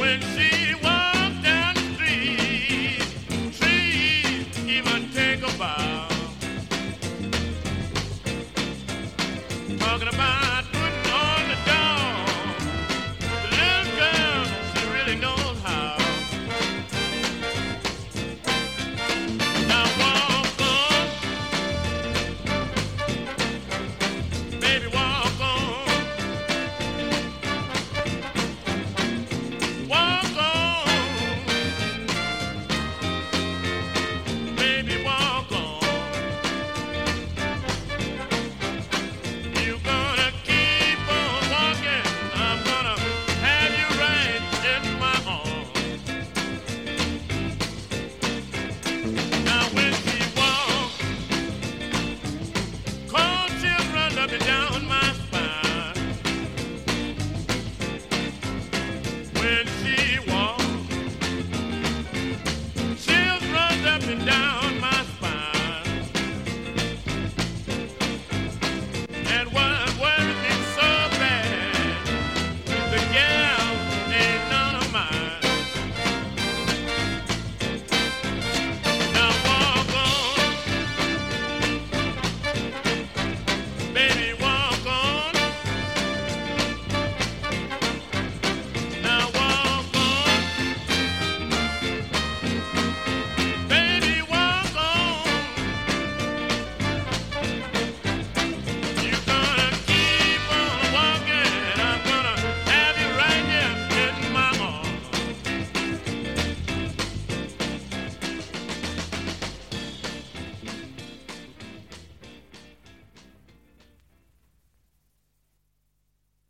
When she walks down the street, trees even take a bow. Talking about putting on the doll. The little girl, she really knows how. Now walk on, baby, walk on. Walk on, baby, walk on. You're gonna keep on walking. I'm gonna have you right in my arms. Now when she walks, cold chills run up and down my spine. When she walks, chills run up and down my spine. And what worries me so bad, the gal